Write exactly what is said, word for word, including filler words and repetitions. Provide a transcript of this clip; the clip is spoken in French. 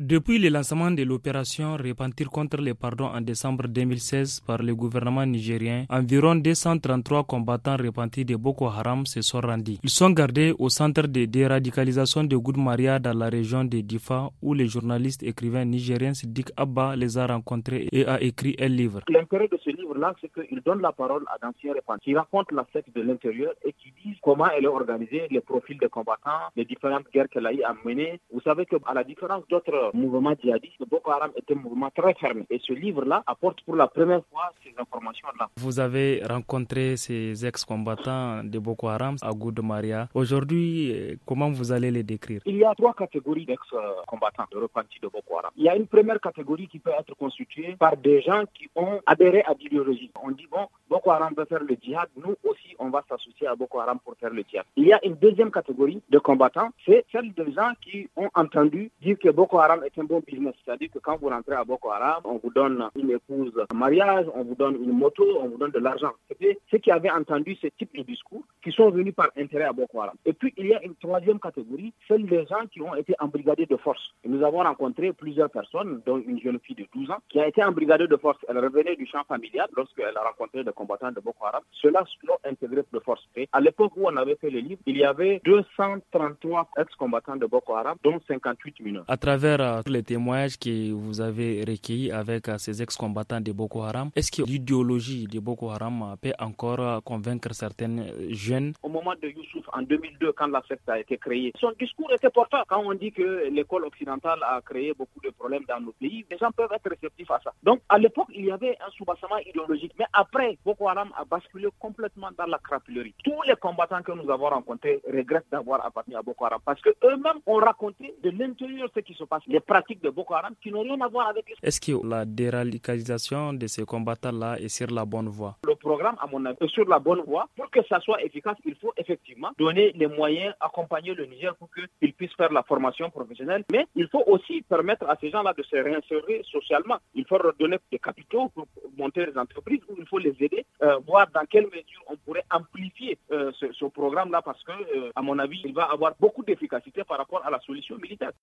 Depuis le lancement de l'opération Repentir contre les pardons en décembre deux mille seize par le gouvernement nigérien, environ deux cent trente-trois combattants repentis de Boko Haram se sont rendus. Ils sont gardés au centre de déradicalisation de Goudmaria dans la région de Difa, où le journaliste écrivain nigérien Siddiq Abba les a rencontrés et a écrit un livre. L'intérêt de ce livre-là, c'est qu'il donne la parole à d'anciens repentis qui racontent la secte de l'intérieur et qui disent comment elle est organisée, les profils des combattants, les différentes guerres qu'elle a eu à mener. Vous savez qu'à la différence d'autres mouvements djihadistes, Boko Haram est un mouvement très fermé. Et ce livre-là apporte pour la première fois ces informations-là. Vous avez rencontré ces ex-combattants de Boko Haram à Goudmaria. Aujourd'hui, comment vous allez les décrire? Il y a trois catégories d'ex-combattants de repentis de Boko Haram. Il y a une première catégorie qui peut être constituée par des gens qui ont adhéré à l'idéologie. On dit, bon, Boko Haram veut faire le djihad, nous aussi, on va s'associer à Boko Haram pour faire le djihad. Il y a une deuxième catégorie de combattants, c'est celle de gens qui ont entendu dire que Boko Haram est un bon business. C'est-à-dire que quand vous rentrez à Boko Haram, on vous donne une épouse en mariage, on vous donne une moto, on vous donne de l'argent. C'était ceux qui avaient entendu ce type de discours qui sont venus par intérêt à Boko Haram. Et puis, il y a une troisième catégorie, celle des gens qui ont été embrigadés de force. Et nous avons rencontré plusieurs personnes, dont une jeune fille de douze ans, qui a été embrigadée de force. Elle revenait du champ familial lorsqu'elle a rencontré des combattants de Boko Haram. Ceux-là l'ont intégré de force. Et à l'époque où on avait fait le livre, il y avait deux cent trente-trois ex-combattants de Boko Haram, dont cinquante-huit mineurs. À travers euh, les témoignages que vous avez recueillis avec euh, ces ex-combattants de Boko Haram, est-ce que l'idéologie de Boko Haram peut encore euh, convaincre certaines jeunes? Au moment de Youssouf, en deux mille deux, quand la secte a été créée, son discours était portant. Quand on dit que l'école occidentale a créé beaucoup de problèmes dans nos pays, les gens peuvent être réceptifs à ça. Donc, à l'époque, il y avait un soubassement idéologique. Mais après, Boko Haram a basculé complètement dans la crapulerie. Tous les combattants que nous avons rencontrés regrettent d'avoir appartenu à Boko Haram parce qu'eux-mêmes ont raconté de l'intérieur ce qui se passe, les pratiques de Boko Haram qui n'ont rien à voir avec les... Est-ce que la déradicalisation de ces combattants-là est sur la bonne voie? Le programme, à mon avis, est sur la bonne voie. Pour que ça soit efficace, il faut effectivement donner les moyens, accompagner le Niger pour qu'ils puissent faire la formation professionnelle. Mais il faut aussi permettre à ces gens-là de se réinsérer socialement. Il faut leur donner des capitaux pour monter les entreprises ou il faut les aider, euh, voir dans quelle mesure on pourrait amplifier euh, ce, ce programme-là parce que, euh, à mon avis, il va avoir beaucoup d'efficacité par rapport à la solution militaire.